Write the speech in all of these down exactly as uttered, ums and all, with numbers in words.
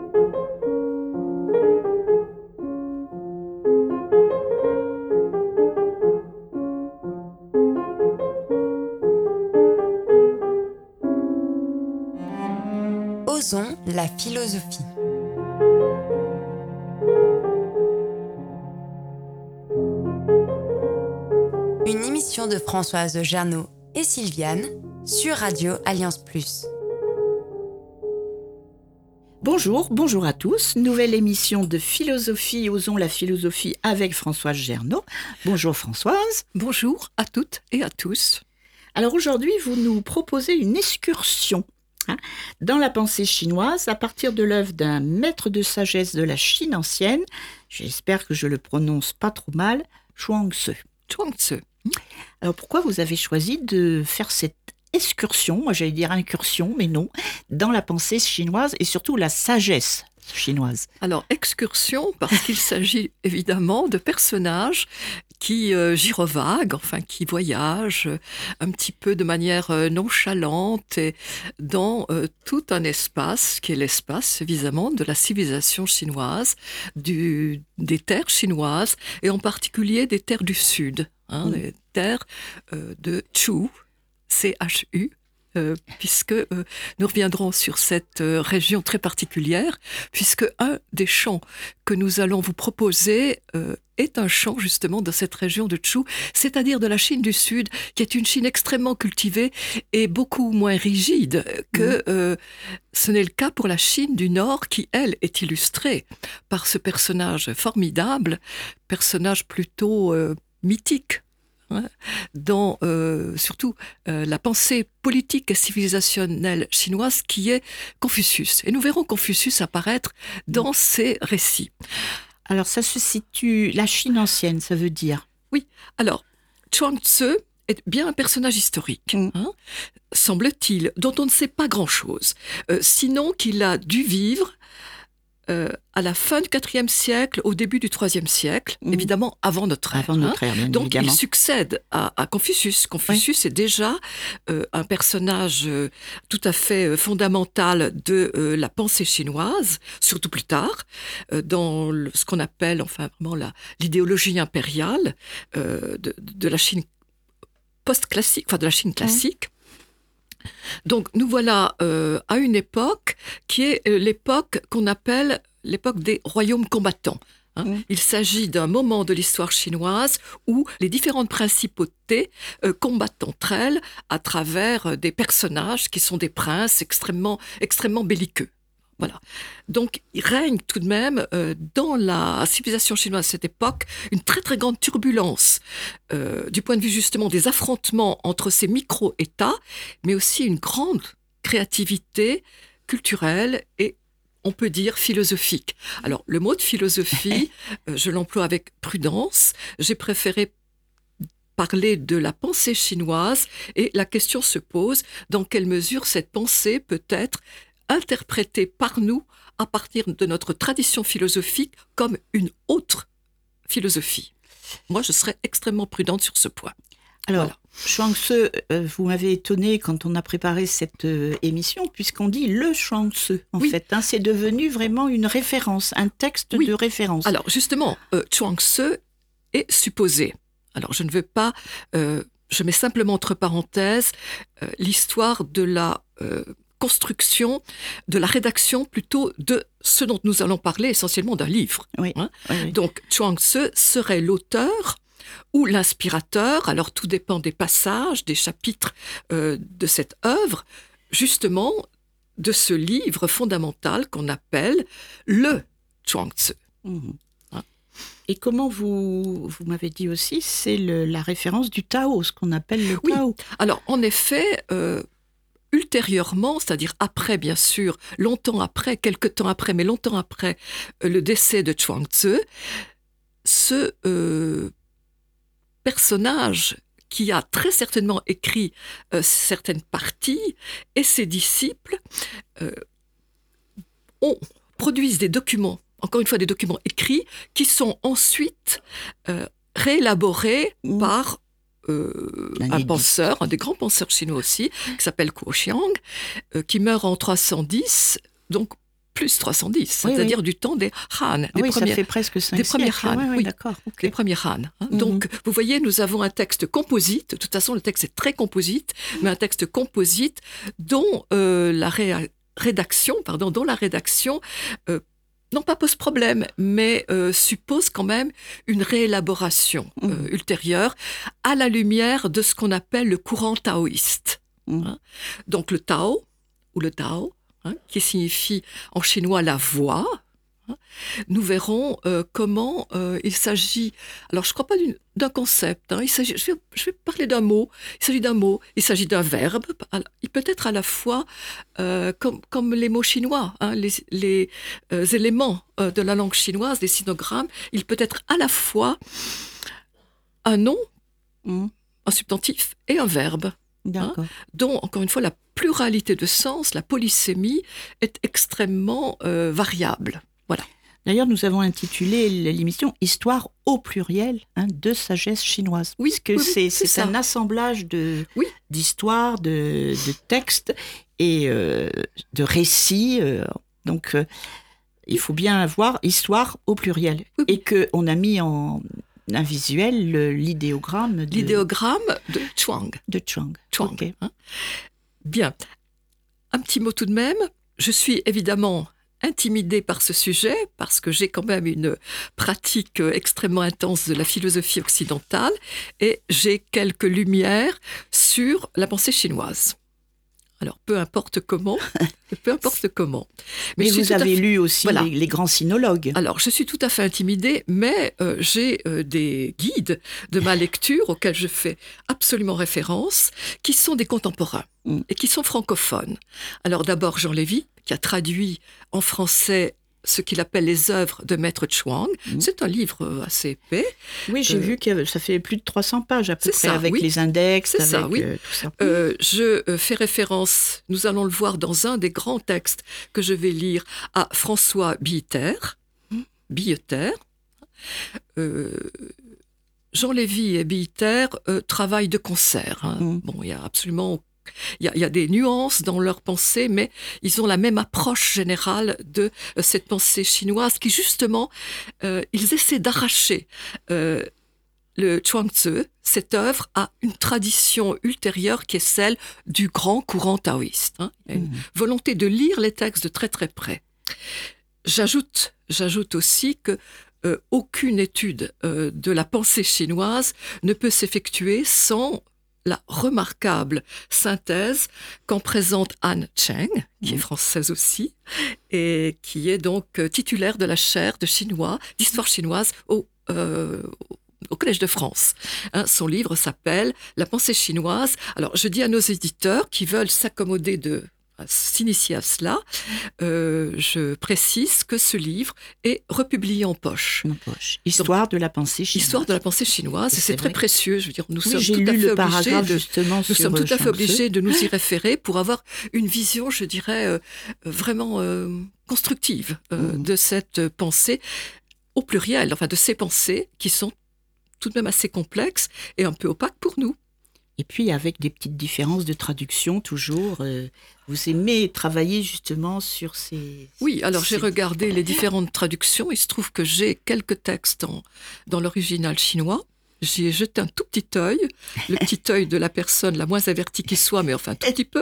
Osons la philosophie. Une émission de Françoise Gernaud et Sylviane sur Radio Alliance Plus. Bonjour, bonjour à tous. Nouvelle émission de philosophie, Osons la philosophie avec Françoise Gernaud. Bonjour Françoise. Bonjour à toutes et à tous. Alors aujourd'hui, vous nous proposez une excursion hein, dans la pensée chinoise à partir de l'œuvre d'un maître de sagesse de la Chine ancienne. J'espère que je le prononce pas trop mal, Chuang-Tzu. Chuang-Tzu. Alors pourquoi vous avez choisi de faire cette excursion, moi j'allais dire incursion, mais non, dans la pensée chinoise et surtout la sagesse chinoise? Alors, excursion, parce qu'il s'agit évidemment de personnages qui euh, gyrovaguent, enfin qui voyagent euh, un petit peu de manière euh, nonchalante et dans euh, tout un espace qui est l'espace évidemment de la civilisation chinoise, du, des terres chinoises et en particulier des terres du sud, hein, mmh. les terres euh, de Chu, C H U, euh, puisque euh, nous reviendrons sur cette euh, région très particulière, puisque un des chants que nous allons vous proposer euh, est un chant justement de cette région de Chu, c'est-à-dire de la Chine du Sud, qui est une Chine extrêmement cultivée et beaucoup moins rigide que mmh. euh, ce n'est le cas pour la Chine du Nord, qui, elle, est illustrée par ce personnage formidable, personnage plutôt euh, mythique, dans euh, surtout euh, la pensée politique et civilisationnelle chinoise qui est Confucius. Et nous verrons Confucius apparaître dans ces récits. Alors ça se situe, la Chine ancienne, ça veut dire? Oui, alors Chuang-Tzu est bien un personnage historique, mmh. hein, semble-t-il, dont on ne sait pas grand-chose, euh, sinon qu'il a dû vivre Euh, à la fin du quatrième siècle, au début du troisième siècle, mmh. évidemment avant notre ère. Avant notre ère, hein. bien Donc évidemment. il succède à, à Confucius. Confucius oui. est déjà euh, un personnage euh, tout à fait euh, fondamental de euh, la pensée chinoise, surtout plus tard, euh, dans le, ce qu'on appelle enfin vraiment la, l'idéologie impériale euh, de, de la Chine post-classique, enfin de la Chine classique. Mmh. Donc nous voilà euh, à une époque qui est euh, l'époque qu'on appelle l'époque des royaumes combattants. Hein. Mmh. Il s'agit d'un moment de l'histoire chinoise où les différentes principautés euh, combattent entre elles à travers euh, des personnages qui sont des princes extrêmement, extrêmement belliqueux. Voilà. Donc, il règne tout de même euh, dans la civilisation chinoise à cette époque une très très grande turbulence euh, du point de vue justement des affrontements entre ces micro-États, mais aussi une grande créativité culturelle et on peut dire philosophique. Alors, le mot de philosophie, euh, je l'emploie avec prudence. J'ai préféré parler de la pensée chinoise et la question se pose dans quelle mesure cette pensée peut être interprétée par nous à partir de notre tradition philosophique comme une autre philosophie. Moi, je serais extrêmement prudente sur ce point. Alors, voilà. Chuang-Tzu, euh, vous m'avez étonné quand on a préparé cette euh, émission, puisqu'on dit le Chuang-Tzu, en oui. fait. Hein, c'est devenu vraiment une référence, un texte oui. de référence. Alors, justement, euh, Chuang-Tzu est supposé. Alors, je ne veux pas... Euh, je mets simplement entre parenthèses euh, l'histoire de la... Euh, construction, de la rédaction plutôt de ce dont nous allons parler, essentiellement d'un livre. Oui, hein. oui, oui. Donc, Chuang-Tzu serait l'auteur ou l'inspirateur, alors tout dépend des passages, des chapitres euh, de cette œuvre, justement de ce livre fondamental qu'on appelle le Chuang-Tzu. Mmh. Hein. Et comment vous, vous m'avez dit aussi, c'est le, la référence du Tao, ce qu'on appelle le oui. Tao. Alors, en effet... Euh, ultérieurement, c'est-à-dire après, bien sûr, longtemps après, quelque temps après, mais longtemps après euh, le décès de Chuang-Tzu, ce euh, personnage qui a très certainement écrit euh, certaines parties et ses disciples euh, ont, produisent des documents, encore une fois des documents écrits, qui sont ensuite euh, réélaborés mmh. par Euh, un penseur, un des grands penseurs chinois aussi, qui s'appelle Kuo Xiang, euh, qui meurt en trois cent dix, donc plus trois cent dix, oui, c'est-à-dire oui. du temps des Han, des oui, premiers, ça fait presque cinq des premiers siècles. Han, Ouais, ouais, oui, d'accord. ok. des premiers Han. hein. Mhm. Donc, vous voyez, nous avons un texte composite. De toute façon, le texte est très composite, mais un texte composite dont euh, la ré- rédaction, pardon, dont la rédaction euh, non pas pose problème, mais euh, suppose quand même une réélaboration euh, Mhm. ultérieure à la lumière de ce qu'on appelle le courant taoïste. Mhm. Hein. Donc le Tao, ou le Tao, hein, qui signifie en chinois la voix, hein, nous verrons euh, comment euh, il s'agit, alors je ne crois pas d'une- d'un concept, hein, il s'agit, je, vais, je vais parler d'un mot, il s'agit d'un mot, il s'agit d'un verbe, il peut être à la fois euh, comme, comme les mots chinois, hein, les, les euh, éléments euh, de la langue chinoise, les sinogrammes, il peut être à la fois un nom, Mhm. un substantif et un verbe, D'accord. dont, encore une fois, la pluralité de sens, la polysémie, est extrêmement euh, variable. Voilà. D'ailleurs, nous avons intitulé l'émission Histoire au pluriel hein, de sagesse chinoise. Oui, Puisque oui, oui, c'est, c'est c'est ça. un assemblage de, Oui. d'histoires, de, de textes et euh, de récits. euh, donc, euh, il faut bien avoir Histoire au pluriel. Oui, oui. Et qu'on a mis en un visuel le- l'idéogramme de, L'idéogramme de Chuang. de Chuang. Chuang, Ok. hein. Bien. Un petit mot tout de même. Je suis évidemment intimidée par ce sujet parce que j'ai quand même une pratique extrêmement intense de la philosophie occidentale et j'ai quelques lumières sur la pensée chinoise. Alors, peu importe comment, peu importe comment. Mais, je suis vous tout à avez fait- lu aussi Voilà. les, les grands sinologues. Alors, je suis tout à fait intimidée, mais euh, j'ai euh, des guides de ma lecture auxquels je fais absolument référence, qui sont des contemporains Mm. et qui sont francophones. Alors d'abord, Jean Lévy, qui a traduit en français ce qu'il appelle les œuvres de Maître Chuang. Mm. C'est un livre euh, assez épais. Oui, j'ai Euh, vu que ça fait plus de trois cents pages à peu c'est près, ça, avec oui. les index, C'est avec ça, oui. euh, tout ça. Euh, je euh, fais référence, nous allons le voir dans un des grands textes que je vais lire, à François Billeter. Billeter. Euh, Jean Lévy et Billeter euh, travaillent de concert. hein. Mm. Bon, il y a absolument, il y a, il y a des nuances dans leur pensée, mais ils ont la même approche générale de euh, cette pensée chinoise qui justement, euh, ils essaient d'arracher euh, le Chuang-Tzu, cette œuvre, a une tradition ultérieure qui est celle du grand courant taoïste. hein. Il y a une Mm. volonté de lire les textes de très très près. J'ajoute, j'ajoute aussi que euh, aucune étude euh, de la pensée chinoise ne peut s'effectuer sans la remarquable synthèse qu'en présente Anne Cheng, qui est Mhm. française aussi, et qui est donc euh, titulaire de la chaire de chinois, d'histoire chinoise au, euh, au Collège de France. Hein, son livre s'appelle « La pensée chinoise ». Alors, je dis à nos éditeurs qui veulent s'accommoder de à s'initier à cela, euh, je précise que ce livre est republié en poche. En poche. Histoire de la pensée chinoise. Histoire de la pensée chinoise, et Et c'est c'est très vrai. précieux. Je veux dire, nous Oui, sommes j'ai tout à lu fait le obligés paragraphe de, justement nous sur sommes tout à fait Chuang-Tzu. obligés de nous y référer pour avoir une vision, je dirais, euh, vraiment euh, constructive euh, Mhm. de cette pensée au pluriel, enfin de ces pensées qui sont tout de même assez complexes et un peu opaques pour nous. Et puis avec des petites différences de traduction toujours. euh, vous aimez travailler justement sur ces... Oui, alors j'ai ces- regardé les différentes traductions. Il se trouve que j'ai quelques textes en- dans l'original chinois. J'y ai jeté un tout petit œil, le petit œil de la personne la moins avertie qui soit, mais enfin un tout petit peu.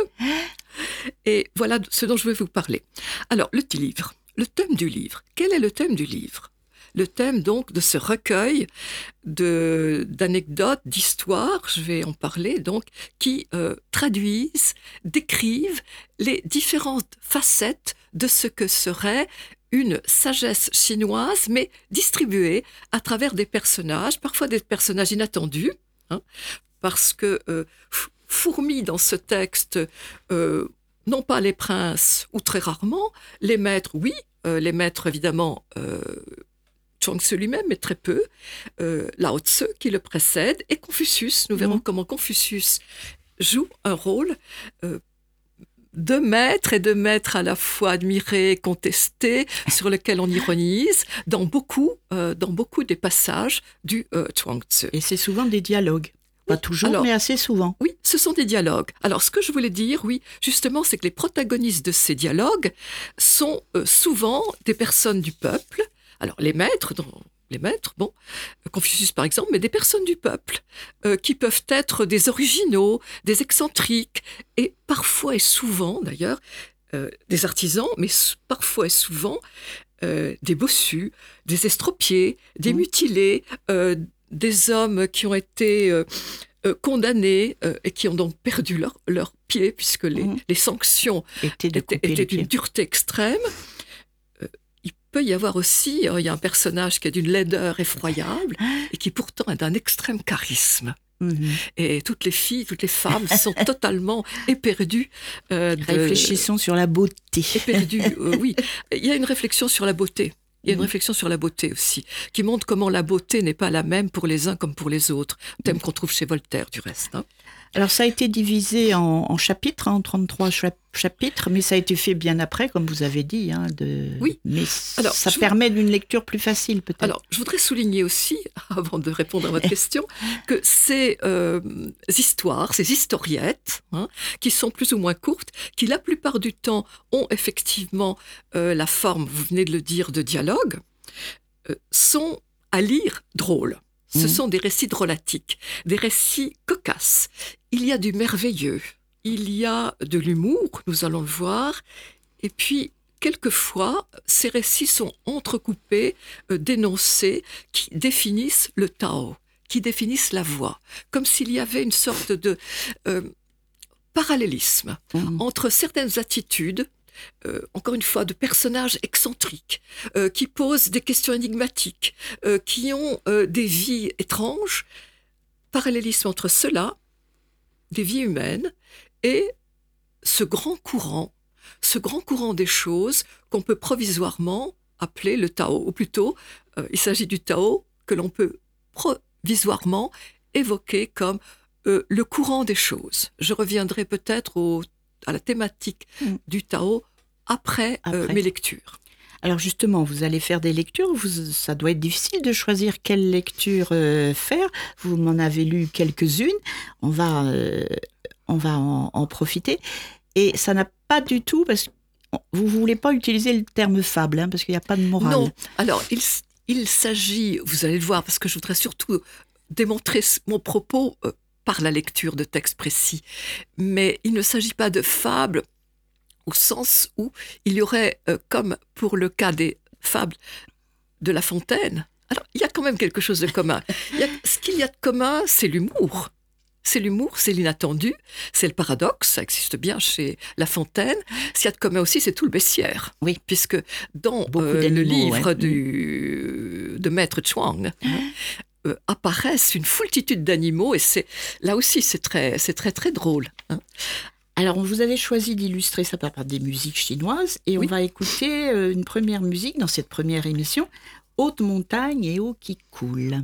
Et voilà ce dont je vais vous parler. Alors, le petit livre, le thème du livre. Quel est le thème du livre ? Le thème donc de ce recueil de, d'anecdotes, d'histoires, je vais en parler donc, qui euh, traduisent, décrivent les différentes facettes de ce que serait une sagesse chinoise, mais distribuée à travers des personnages, parfois des personnages inattendus, hein, parce que euh, f- fourmis dans ce texte, euh, non pas les princes, ou très rarement, les maîtres, oui, euh, les maîtres évidemment, euh, Chuang-Tzu lui-même, mais très peu, euh, Lao Tzu qui le précède, et Confucius. Nous verrons Mhm. comment Confucius joue un rôle euh, de maître et de maître à la fois admiré, contesté, sur lequel on ironise, dans beaucoup, euh, dans beaucoup des passages du euh, Chuang-Tzu. Et c'est souvent des dialogues. Pas toujours, Alors, mais assez souvent. Oui, ce sont des dialogues. Alors, ce que je voulais dire, oui, justement, c'est que les protagonistes de ces dialogues sont euh, souvent des personnes du peuple. Alors, les maîtres, dans les maîtres, bon, Confucius par exemple, mais des personnes du peuple, euh, qui peuvent être des originaux, des excentriques, et parfois et souvent, d'ailleurs, euh, des artisans, mais s- parfois et souvent, euh, des bossus, des estropiés, des Mmh. mutilés, euh, des hommes qui ont été euh, euh, condamnés euh, et qui ont donc perdu leur, leur pied, puisque les, Mmh. les sanctions Était de étaient, couper étaient les d'une pieds. dureté extrême. Euh, il peut y avoir aussi, euh, il y a un personnage qui est d'une laideur effroyable et qui pourtant est d'un extrême charisme. Mhm. Et toutes les filles, toutes les femmes sont totalement éperdues. euh, de- Réfléchissons sur la beauté. éperdues, euh, oui. Il y a une réflexion sur la beauté. Il y a une Mhm. réflexion sur la beauté aussi, qui montre comment la beauté n'est pas la même pour les uns comme pour les autres. Thème qu'on trouve chez Voltaire, du reste. hein. Alors, ça a été divisé en, en chapitres, hein, en trente-trois cha- chapitres, mais ça a été fait bien après, comme vous avez dit. Hein, de... Oui. Mais Alors, ça je- permet d'une lecture plus facile, peut-être. Alors, je voudrais souligner aussi, avant de répondre à votre question, que ces euh, histoires, ces historiettes, hein, qui sont plus ou moins courtes, qui la plupart du temps ont effectivement euh, la forme, vous venez de le dire, de dialogue, euh, sont à lire drôles. Ce Mhm. sont des récits drôlatiques, des récits cocasses. Il y a du merveilleux, il y a de l'humour, nous allons le voir, et puis quelquefois, ces récits sont entrecoupés euh, d'énoncés qui définissent le Tao, qui définissent la voie, comme s'il y avait une sorte de euh, parallélisme Mhm. entre certaines attitudes, euh, encore une fois, de personnages excentriques, euh, qui posent des questions énigmatiques, euh, qui ont euh, des vies étranges, parallélisme entre cela, des vies humaines, et ce grand courant, ce grand courant des choses qu'on peut provisoirement appeler le Tao, ou plutôt, euh, il s'agit du Tao que l'on peut provisoirement évoquer comme euh, le courant des choses. Je reviendrai peut-être au- à la thématique Mm. du Tao après, euh, Après. mes lectures. Alors justement, vous allez faire des lectures, vous- ça doit être difficile de choisir quelle lecture euh, faire. Vous m'en avez lu quelques-unes, on va, euh, on va en, en profiter. Et ça n'a pas du tout, parce que vous ne voulez pas utiliser le terme fable, hein, parce qu'il n'y a pas de morale. Non, alors il, s- il s'agit, vous allez le voir, parce que je voudrais surtout démontrer ce- mon propos euh, par la lecture de textes précis, mais il ne s'agit pas de fables au sens où il y aurait, euh, comme pour le cas des fables de La Fontaine, alors il y a quand même quelque chose de commun. Il y a- ce qu'il y a de commun, c'est l'humour. C'est l'humour, c'est l'inattendu, c'est le paradoxe, ça existe bien chez La Fontaine. Ce qu'il y a de commun aussi, c'est tout le bestiaire. Oui. Puisque dans Beaucoup euh, le d'animaux, livre ouais. du, de Maître Chuang, hein, euh, apparaissent une foultitude d'animaux, et c'est là aussi, c'est très, c'est très, très drôle. hein. Alors, vous avez choisi d'illustrer ça par par des musiques chinoises, et Oui. on va écouter euh, une première musique dans cette première émission, Haute montagne et eau qui coule.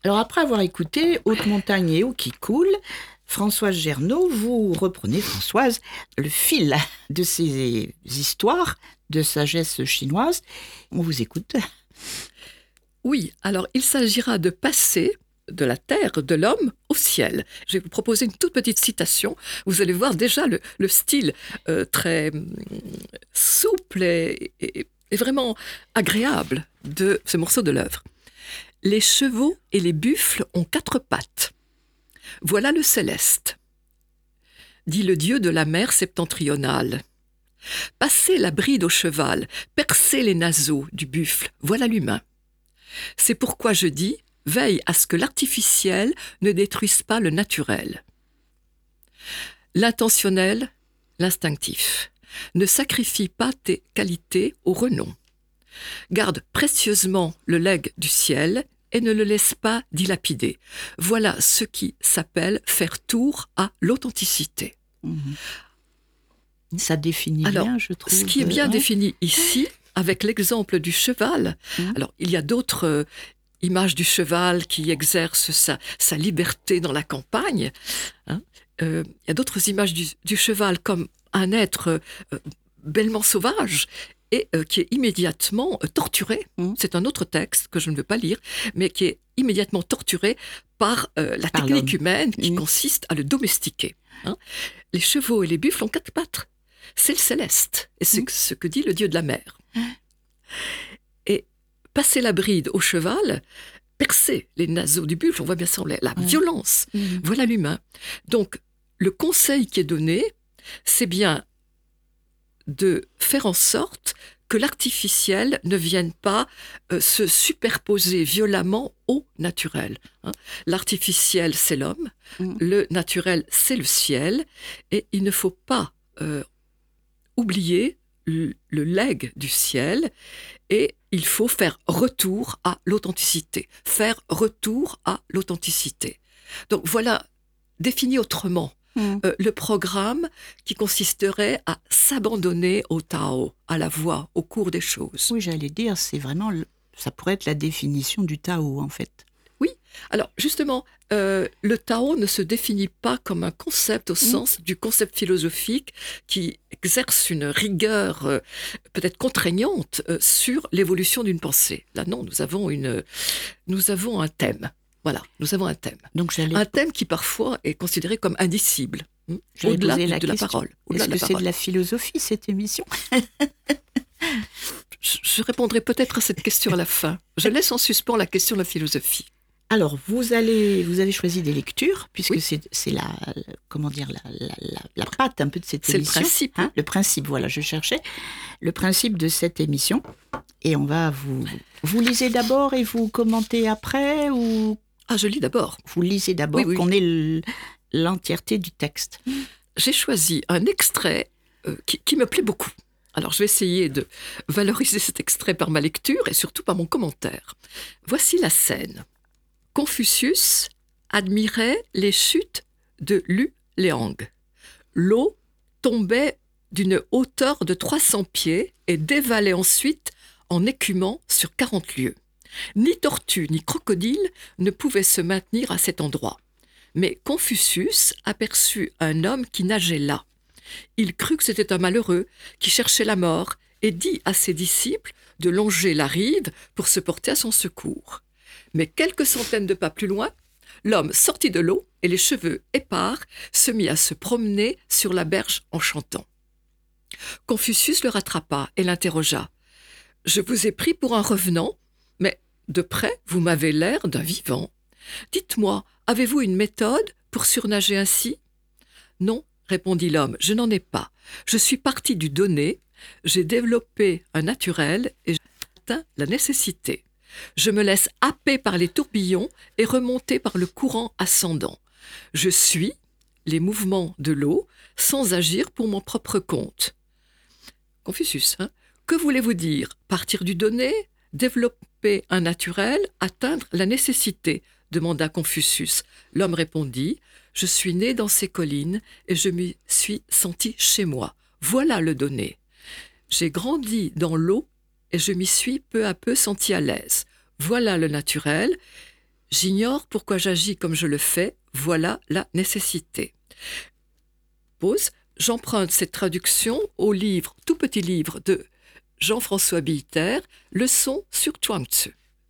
Alors après avoir écouté Haute montagne et eau qui coule, Françoise Gernaud, vous reprenez, Françoise, le fil de ces histoires de sagesse chinoise. On vous écoute. Oui, alors il s'agira de passer de la terre de l'homme au ciel. Je vais vous proposer une toute petite citation. Vous allez voir déjà le, le style euh, très hum, souple et, et, et vraiment agréable de ce morceau de l'œuvre. Les chevaux et les buffles ont quatre pattes. Voilà le céleste, dit le dieu de la mer septentrionale. Passez la bride au cheval, percez les naseaux du buffle, voilà l'humain. C'est pourquoi je dis, veille à ce que l'artificiel ne détruise pas le naturel. L'intentionnel, l'instinctif. Ne sacrifie pas tes qualités au renom. Garde précieusement le legs du ciel et ne le laisse pas dilapider. Voilà ce qui s'appelle faire tour à l'authenticité. Mmh. Ça définit alors, bien, je trouve. Ce qui est bien ouais. défini ici, avec l'exemple du cheval, Mmh. alors il y a d'autres euh, images du cheval qui exerce sa, sa liberté dans la campagne. Hein. Euh, il y a d'autres images du, du cheval comme un être euh, bellement sauvage et euh, qui est immédiatement euh, torturé. Mmh. C'est un autre texte que je ne veux pas lire, mais qui est immédiatement torturé par euh, la Par technique l'homme. humaine qui Mmh. consiste à le domestiquer. Hein. Les chevaux et les buffles ont quatre pattes. C'est le céleste, et c'est Mmh. ce que dit le dieu de la mer. Et passer la bride au cheval, percer les naseaux du buffle, on voit bien ça, la Mmh. violence. Mmh. Voilà l'humain. Donc, le conseil qui est donné, c'est bien de faire en sorte que l'artificiel ne vienne pas euh, se superposer violemment au naturel. Hein. L'artificiel, c'est l'homme, Mm. le naturel, c'est le ciel, et il ne faut pas euh, oublier le, le legs du ciel, et il faut faire retour à l'authenticité. Faire retour à l'authenticité. Donc voilà, défini autrement, Mm. Euh, le programme qui consisterait à s'abandonner au Tao, à la voie, au cours des choses. Oui, j'allais dire, c'est vraiment, le- ça pourrait être la définition du Tao, en fait. Alors justement, euh, le Tao ne se définit pas comme un concept au sens du concept philosophique qui exerce une rigueur euh, peut-être contraignante euh, sur l'évolution d'une pensée. Là non, nous avons, une, nous avons un thème. Voilà, nous avons un thème. Donc j'allais, Un thème qui parfois est considéré comme indicible, hein, j'allais au-delà poser de, la de la question. parole. Au-delà Est-ce de que la c'est parole. de la philosophie, cette émission? Je, je répondrai peut-être à cette question à la fin. Je laisse en suspens la question de la philosophie. Alors, vous allez, vous avez choisi des lectures, puisque Oui. c'est, c'est la, comment dire, la, la, la, la patte un peu de cette C'est le émission. principe. Hein, le principe, voilà, je cherchais le principe de cette émission. Et on va vous, vous lisez d'abord et vous commentez après, ou Ah, je lis d'abord. vous lisez d'abord, Oui, oui. qu'on ait l- l'entièreté du texte. J'ai choisi un extrait euh, qui, qui me plaît beaucoup. Alors, je vais essayer de valoriser cet extrait par ma lecture et surtout par mon commentaire. Voici la scène. Confucius admirait les chutes de Lu Liang. L'eau tombait d'une hauteur de trois cents pieds et dévalait ensuite en écumant sur quarante lieues. Ni tortue ni crocodile ne pouvaient se maintenir à cet endroit. Mais Confucius aperçut un homme qui nageait là. Il crut que c'était un malheureux qui cherchait la mort et dit à ses disciples de longer la rive pour se porter à son secours. Mais quelques centaines de pas plus loin, l'homme sortit de l'eau et les cheveux épars se mit à se promener sur la berge en chantant. Confucius le rattrapa et l'interrogea. « Je vous ai pris pour un revenant, mais de près vous m'avez l'air d'un vivant. Dites-moi, avez-vous une méthode pour surnager ainsi ?»« Non, répondit l'homme, je n'en ai pas. Je suis parti du donné, j'ai développé un naturel et j'ai atteint la nécessité. Je me laisse happer par les tourbillons et remonter par le courant ascendant. Je suis les mouvements de l'eau sans agir pour mon propre compte. » Confucius, hein, que voulez-vous dire? Partir du donné, développer un naturel, atteindre la nécessité, demanda Confucius. L'homme répondit, je suis né dans ces collines et je m'y suis senti chez moi. Voilà le donné. J'ai grandi dans l'eau et je m'y suis peu à peu senti à l'aise. Voilà le naturel. J'ignore pourquoi j'agis comme je le fais, voilà la nécessité. Pause. J'emprunte cette traduction au livre, tout petit livre de Jean-François Billeter, Leçon sur Chuang Tzu.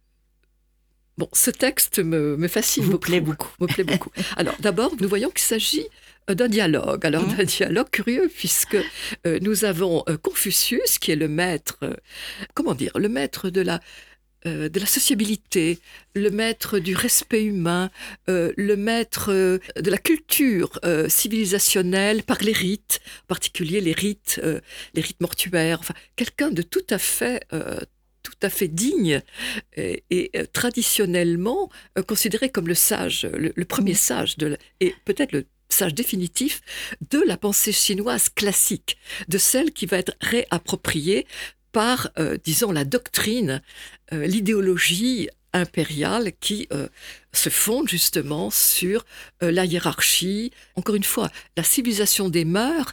Bon, ce texte me, me fascine Vous beaucoup. plaît beaucoup. Me plaît beaucoup. Alors, d'abord, nous voyons qu'il s'agit d'un dialogue. Alors, Mmh. d'un dialogue curieux, puisque euh, nous avons euh, Confucius, qui est le maître, euh, comment dire, le maître de la, euh, de la sociabilité, le maître du respect humain, euh, le maître euh, de la culture euh, civilisationnelle par les rites, en particulier les rites, euh, les rites mortuaires. Enfin, quelqu'un de tout à fait euh, tout à fait digne et, et euh, traditionnellement euh, considéré comme le sage, le, le premier sage de la- et peut-être le sage définitif de la pensée chinoise classique, de celle qui va être réappropriée par, euh, disons, la doctrine, euh, l'idéologie impériale qui euh, se fonde justement sur euh, la hiérarchie, encore une fois, la civilisation des mœurs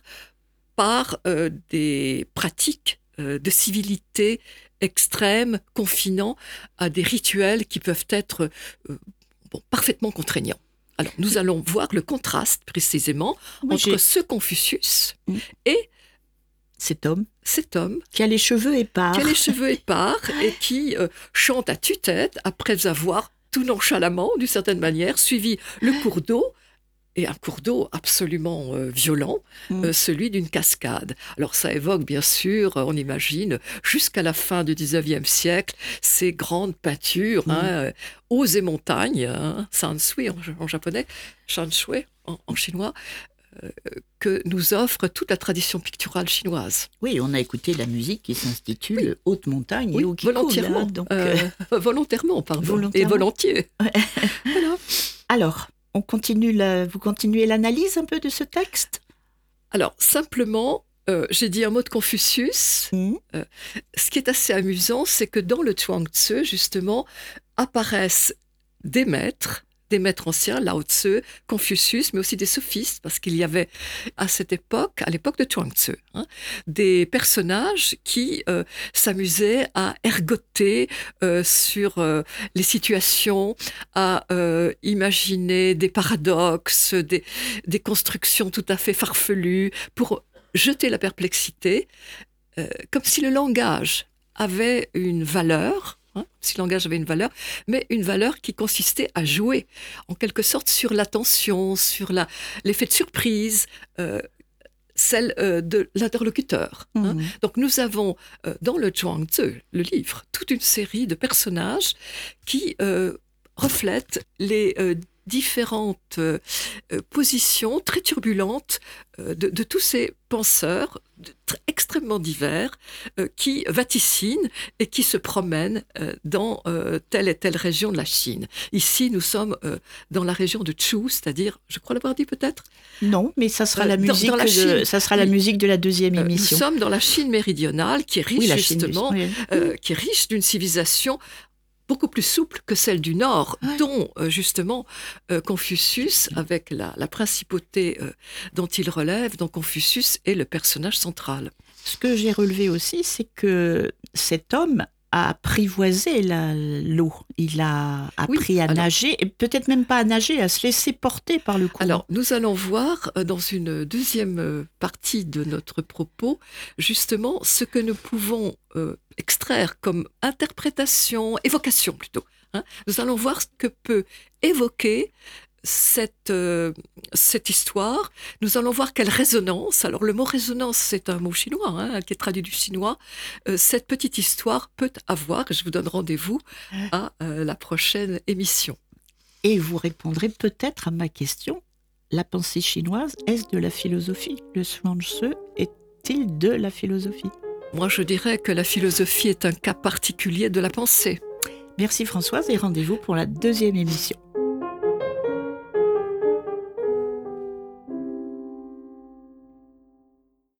par euh, des pratiques euh, de civilité extrême, confinant à des rituels qui peuvent être euh, bon, parfaitement contraignants. Alors, nous allons voir le contraste précisément Oui, entre j'ai- ce Confucius Mm. et Cet homme cet homme qui a les cheveux épars. qui a les cheveux épars et qui euh, chante à tue-tête après avoir tout nonchalamment, d'une certaine manière, suivi le cours d'eau, et un cours d'eau absolument euh, violent, Mm. euh, celui d'une cascade. Alors ça évoque bien sûr, euh, on imagine, jusqu'à la fin du dix-neuvième siècle, ces grandes peintures, Mm. hein, euh, eaux et montagnes, hein, Sansui en, en japonais, Shanshui en, en chinois, euh, que nous offre toute la tradition picturale chinoise. Oui, on a écouté la musique qui s'intitule Oui. Haute montagne Oui, et eau qui volontairement. coule, hein, donc, Euh, euh, volontairement, pardon. Volontairement. Et volontiers. Voilà. Alors, on continue la- vous continuez l'analyse un peu de ce texte. Alors, simplement, euh, j'ai dit un mot de Confucius. Mm. Ce qui est assez amusant, c'est que dans le Chuang Tzu, justement, apparaissent des maîtres, des maîtres anciens, Lao Tzu, Confucius, mais aussi des sophistes, parce qu'il y avait à cette époque, à l'époque de Chuang Tzu, hein, des personnages qui euh, s'amusaient à ergoter euh, sur euh, les situations, à euh, imaginer des paradoxes, des, des constructions tout à fait farfelues, pour jeter la perplexité, euh, comme si le langage avait une valeur, hein, si le langage avait une valeur, mais une valeur qui consistait à jouer, en quelque sorte, sur l'attention, sur la, l'effet de surprise, euh, celle euh, de l'interlocuteur. hein. Mm. Donc nous avons euh, dans le Chuang Tzu, le livre, toute une série de personnages qui euh, reflètent les euh, différentes euh, euh, positions très turbulentes euh, de, de tous ces penseurs de- tr- extrêmement divers euh, qui vaticinent et qui se promènent euh, dans euh, telle et telle région de la Chine. Ici, nous sommes euh, dans la région de Chu, c'est-à-dire, je crois l'avoir dit peut-être, Non, mais ça sera Euh, la dans- musique. dans la de, Chine. ça sera la Oui. musique de la deuxième Euh, nous émission. sommes dans la Chine méridionale qui est riche Oui, la Chine, justement oui. euh, qui est riche d'une civilisation beaucoup plus souple que celle du Nord, Ouais. dont euh, justement euh, Confucius, avec la, la principauté euh, dont il relève, dont Confucius est le personnage central. Ce que j'ai relevé aussi, c'est que cet homme a apprivoisé la- l'eau. Il a Oui, appris à alors- nager, et peut-être même pas à nager, à se laisser porter par le courant. Alors, nous allons voir euh, dans une deuxième euh, partie de notre propos, justement, ce que nous pouvons euh, extraire comme interprétation, évocation plutôt. hein. Nous allons voir ce que peut évoquer cette, euh, cette histoire. Nous allons voir quelle résonance, alors le mot résonance, c'est un mot chinois, hein, qui est traduit du chinois, euh, cette petite histoire peut avoir, et je vous donne rendez-vous à euh, la prochaine émission. Et vous répondrez peut-être à ma question. La pensée chinoise, est-ce de la philosophie? Le Chuang Tzu est-il de la philosophie? Moi, je dirais que la philosophie est un cas particulier de la pensée. Merci Françoise et rendez-vous pour la deuxième émission.